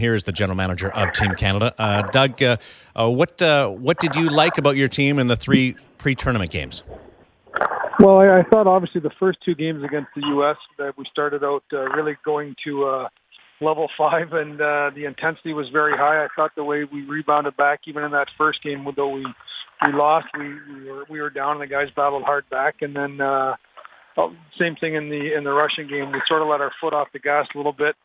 Here is the general manager of Team Canada. Doug, what did you like about your team in the 3 pre-tournament games? Well, I thought obviously the first 2 games against the U.S. that we started out really going to level 5, and the intensity was very high. I thought the way we rebounded back, even in that first game, though we lost, we were down, and the guys battled hard back. And then same thing in the Russian game. We sort of let our foot off the gas a little bit.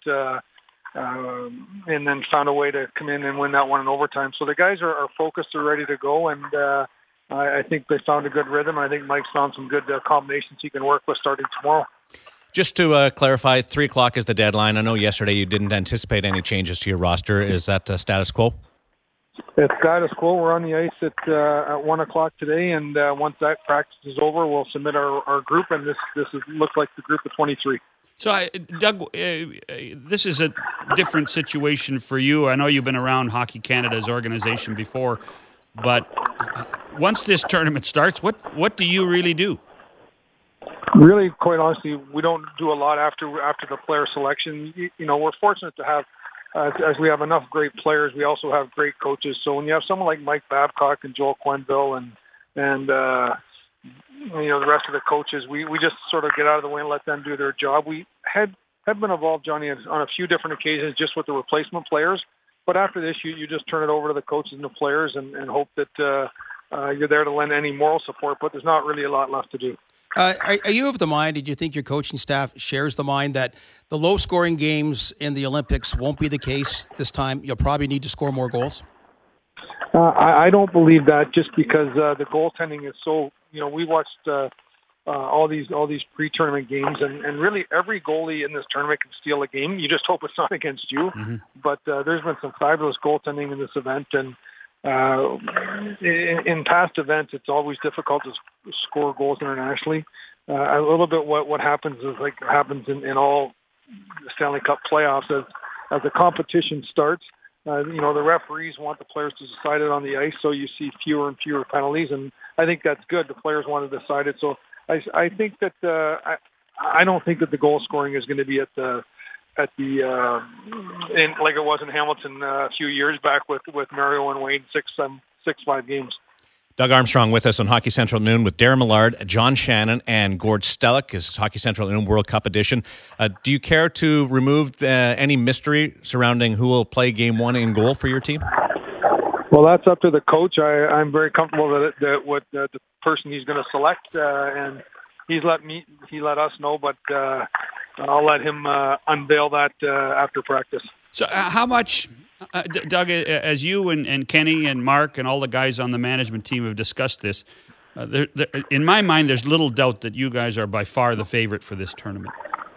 And then found a way to come in and win that one in overtime. So the guys are focused, they're ready to go, and I think they found a good rhythm. I think Mike's found some good combinations he can work with starting tomorrow. Just to clarify, 3 o'clock is the deadline. I know yesterday you didn't anticipate any changes to your roster. Is that status quo? It's status quo. We're on the ice at 1 o'clock today, and once that practice is over, we'll submit our group, and this looks like the group of 23. So, Doug, this is a different situation for you. I know you've been around Hockey Canada's organization before, but once this tournament starts, what do you really do? Really, quite honestly, we don't do a lot after the player selection. We're fortunate to have, as we have enough great players, we also have great coaches. So when you have someone like Mike Babcock and Joel Quenneville and the rest of the coaches, we just sort of get out of the way and let them do their job. We had been involved, Johnny, on a few different occasions just with the replacement players. But after this, you just turn it over to the coaches and the players and hope that you're there to lend any moral support. But there's not really a lot left to do. Are you of the mind, do you think your coaching staff shares the mind that the low-scoring games in the Olympics won't be the case this time? You'll probably need to score more goals? I don't believe that, just because the goaltending is so. We watched all these pre-tournament games, and really every goalie in this tournament can steal a game. You just hope it's not against you. Mm-hmm. But there's been some fabulous goaltending in this event, and in past events, it's always difficult to score goals internationally. A little bit what happens is like happens in all the Stanley Cup playoffs as the competition starts. The referees want the players to decide it on the ice, so you see fewer and fewer penalties, and I think that's good. The players want to decide it, so I think that I don't think that the goal scoring is going to be at the like it was in Hamilton a few years back with Mario and Wayne 6-5 games. Doug Armstrong with us on Hockey Central at Noon with Darren Millard, John Shannon, and Gord Stellick. This is Hockey Central at Noon World Cup edition. Do you care to remove any mystery surrounding who will play Game 1 in goal for your team? Well, that's up to the coach. I'm very comfortable that what the person he's going to select, and he let us know, but I'll let him unveil that after practice. So how much, Doug, as you and Kenny and Mark and all the guys on the management team have discussed this, in my mind, there's little doubt that you guys are by far the favorite for this tournament.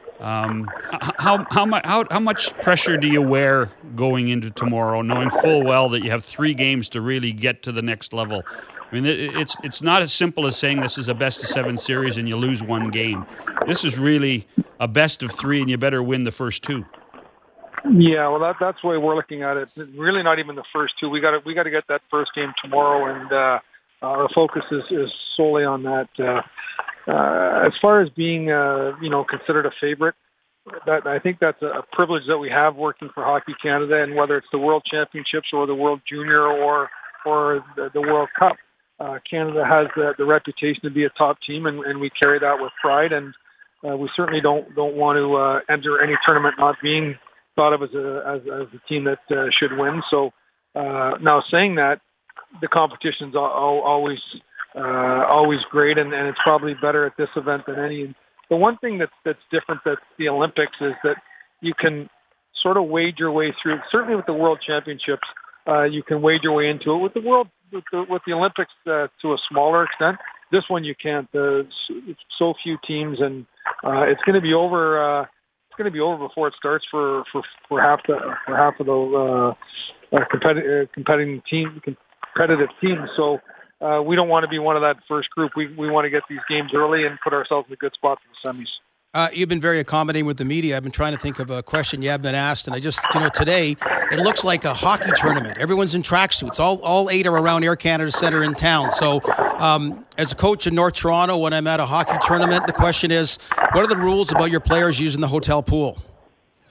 How much pressure do you wear going into tomorrow, knowing full well that you have 3 games to really get to the next level? I mean, it's not as simple as saying this is a best-of-7 series and you lose 1 game. This is really a best-of-3, and you better win the first 2. Yeah, well, that's the way we're looking at it. Really, not even the first 2. We got to get that first game tomorrow, and our focus is solely on that. As far as being, considered a favorite, I think that's a privilege that we have working for Hockey Canada, and whether it's the World Championships or the World Junior or the World Cup, Canada has the reputation to be a top team, and we carry that with pride. And we certainly don't want to enter any tournament not being thought of as a team that should win. So now, saying that, the competition's always great, and it's probably better at this event than any. The one thing that's different at the Olympics is that you can sort of wade your way through. Certainly with the World Championships, you can wade your way into it. With the Olympics, to a smaller extent, this one you can't. It's so few teams, and it's going to be over. It's going to be over before it starts for half of the competitive teams. So we don't want to be one of that first group. We want to get these games early and put ourselves in a good spot for the semis. You've been very accommodating with the media. I've been trying to think of a question you have been asked, and I just, today it looks like a hockey tournament. Everyone's in tracksuits. All 8 are around Air Canada Centre in town. So as a coach in North Toronto, when I'm at a hockey tournament, the question is, what are the rules about your players using the hotel pool?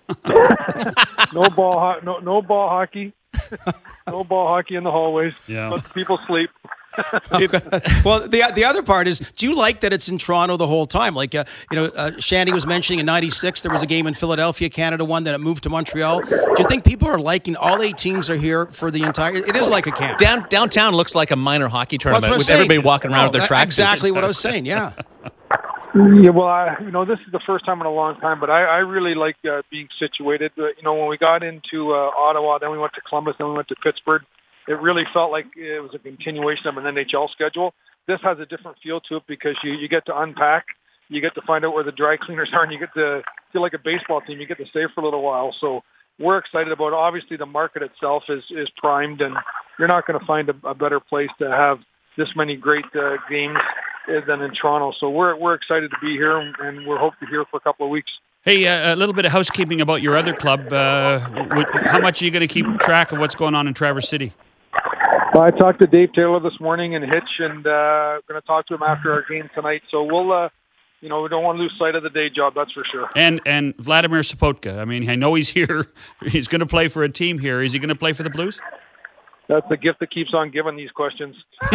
No ball hockey. No ball hockey in the hallways. Yeah. Let the people sleep. Well, the other part is, do you like that it's in Toronto the whole time? Like, Shanny was mentioning in '96 there was a game in Philadelphia, Canada won, then it moved to Montreal. Do you think people are liking all 8 teams are here for the entire? It is like a camp. Downtown looks like a minor hockey tournament with saying. everybody walking around with their tracksuits. Exactly what I was saying. Yeah. Yeah, well, this is the first time in a long time, but I really like being situated. When we got into Ottawa, then we went to Columbus, then we went to Pittsburgh. It really felt like it was a continuation of an NHL schedule. This has a different feel to it because you get to unpack, you get to find out where the dry cleaners are, and you get to feel like a baseball team. You get to stay for a little while. So we're excited about it. Obviously, the market itself is primed, and you're not going to find a better place to have this many great games than in Toronto. So we're excited to be here, and we're hoping to be here for a couple of weeks. Hey, a little bit of housekeeping about your other club. How much are you going to keep track of what's going on in Traverse City? I talked to Dave Taylor this morning in Hitch, and going to talk to him after our game tonight. So we'll, we don't want to lose sight of the day job, that's for sure. And Vladimir Sopotka. I mean, I know he's here. He's going to play for a team here. Is he going to play for the Blues? That's the gift that keeps on giving these questions.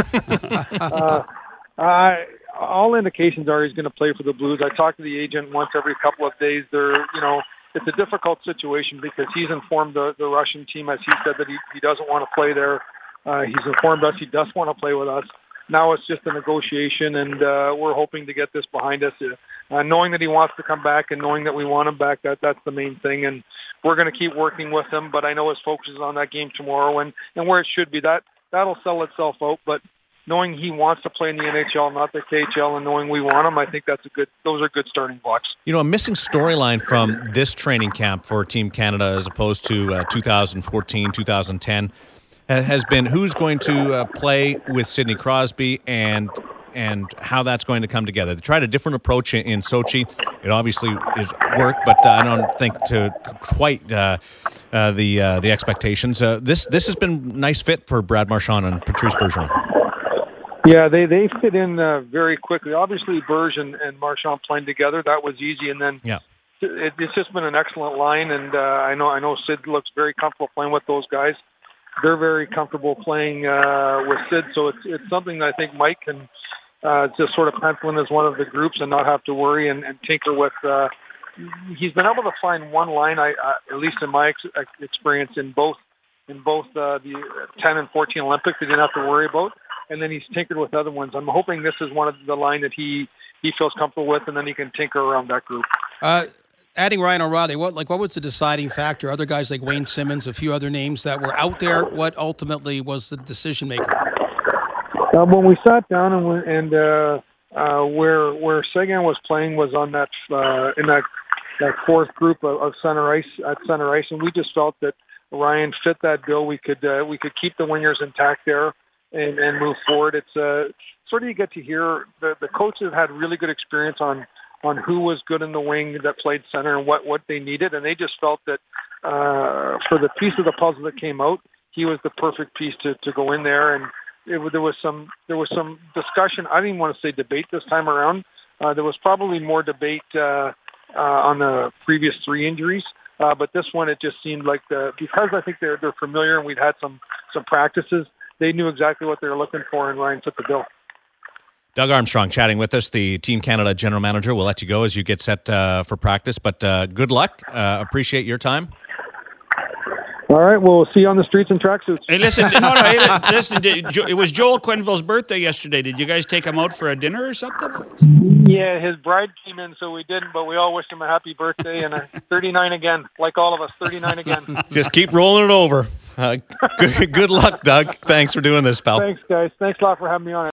All indications are he's going to play for the Blues. I talk to the agent once every couple of days. It's a difficult situation because he's informed the Russian team, as he said, that he doesn't want to play there. He's informed us he does want to play with us. Now it's just a negotiation, and we're hoping to get this behind us. Knowing that he wants to come back and knowing that we want him back, that's the main thing. And we're going to keep working with him, but I know his focus is on that game tomorrow and where it should be. That'll sell itself out, but knowing he wants to play in the NHL, not the KHL, and knowing we want him, I think those are good starting blocks. A missing storyline from this training camp for Team Canada as opposed to 2014, 2010 has been who's going to play with Sidney Crosby and how that's going to come together. They tried a different approach in Sochi. It obviously is worked, but I don't think to quite the expectations. This has been a nice fit for Brad Marchand and Patrice Bergeron. Yeah, they fit in very quickly. Obviously, Berge and Marchand playing together, that was easy, and then it's just been an excellent line. And I know Sid looks very comfortable playing with those guys. They're very comfortable playing with Sid, so it's something that I think Mike can just sort of pencil in as one of the groups and not have to worry and tinker with. He's been able to find one line, at least in my experience, in both the 10 and 14 Olympics, he didn't have to worry about. And then he's tinkered with other ones. I'm hoping this is one of the line that he feels comfortable with, and then he can tinker around that group. Adding Ryan O'Reilly, what was the deciding factor? Other guys like Wayne Simmons, a few other names that were out there. What ultimately was the decision maker? When we sat down and where Seguin was playing was on that in that fourth group of center ice, and we just felt that Ryan fit that bill. We could keep the wingers intact there and move forward. It's sort of you get to hear the coaches had really good experience on who was good in the wing that played center and what they needed, and they just felt that for the piece of the puzzle that came out, he was the perfect piece to go in there. And there was some discussion. I didn't want to say debate this time around. There was probably more debate on the previous 3 injuries, but this one it just seemed like because I think they're familiar and we'd had some practices. They knew exactly what they were looking for, and Ryan fit the bill. Doug Armstrong chatting with us, the Team Canada general manager. We'll let you go as you get set for practice, but good luck. Appreciate your time. All right, we'll see you on the streets in tracksuits. Hey, listen, listen. It was Joel Quenneville's birthday yesterday. Did you guys take him out for a dinner or something? Yeah, his bride came in, so we didn't, but we all wished him a happy birthday and a 39 again, like all of us, 39 again. Just keep rolling it over. Good luck, Doug. Thanks for doing this, pal. Thanks, guys. Thanks a lot for having me on.